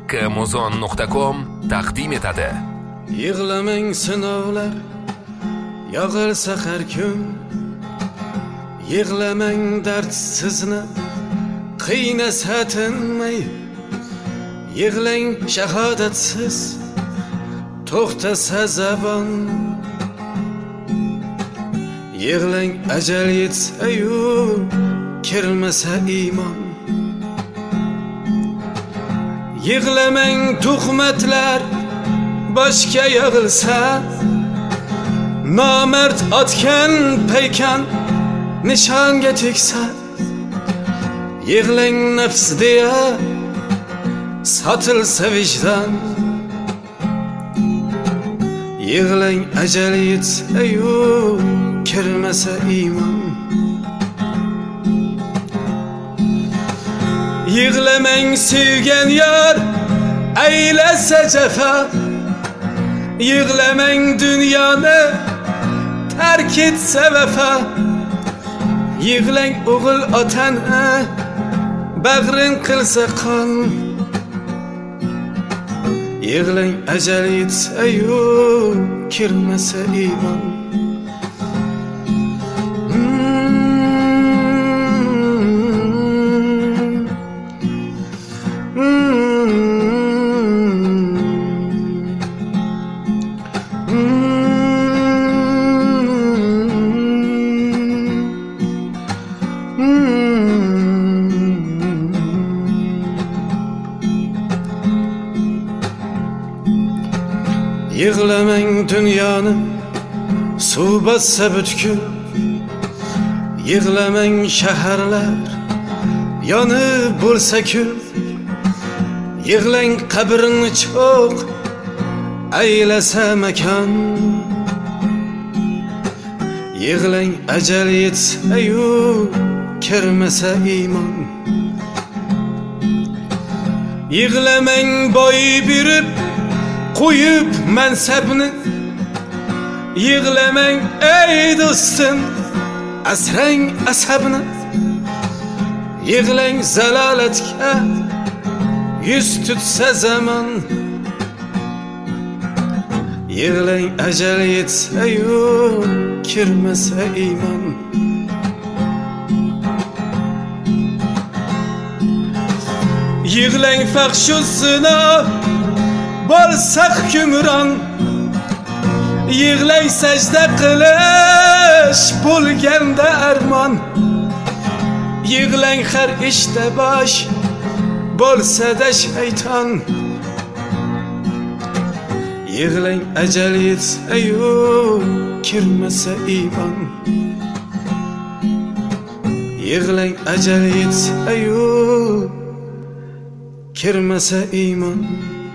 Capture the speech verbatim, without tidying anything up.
Kmuzon nuqta com taqdim etadi. Yig'lamang sinovlar, yog'ilsa har kun. Yig'lamang dard sizni qiynasa tinmay. Yig'lang shahodatsiz to'xtasa zabon. Yig'lang ajal yetsa-yu kirmasa iymon. Yig'lamang tuhmatlar boshga yig'ilsa, nomard otgan paykan nishonga tegsa. Yig'lang nafs deya sotilsa vijdon. Yig'lang ajal yetsa-yu kirmasa iymon. Yig'lamang sevgan yor aylasa jafa. Yig'lamang dunyoni tark etsa vafa. Yig'lang o'g'il otani bag'rin qilsa qon. Yig'lang ajal yetsa-yu kirmasa iymon. Yig'lamang dunyoni suv bassa butkul. Yig'lamang shaharlar yonib bo'lsa kul. Yig'lang qabrni cho'q aylasa makon. Yig'lang ajal yetsa-yu kirmasa iymon. Yig'lamang boy berib qo'yib mansabni. Yig'lamang ey do'stim asrang asabni. Yig'lang zalolatga yuz tutsa zamon. Yig'lang ajal yetsa-yu kirmasa iymon. Yig'lang faxshu zino bo'lsa hukmron. Yig'lang sajda qilish bo'lganda armon. Yig'lang har ishda bosh bo'lsa-da shayton. Yig'lang ajal yetsa-yu kirmasa iymon. Yig'lang ajal yetsa-yu kirmasa iymon.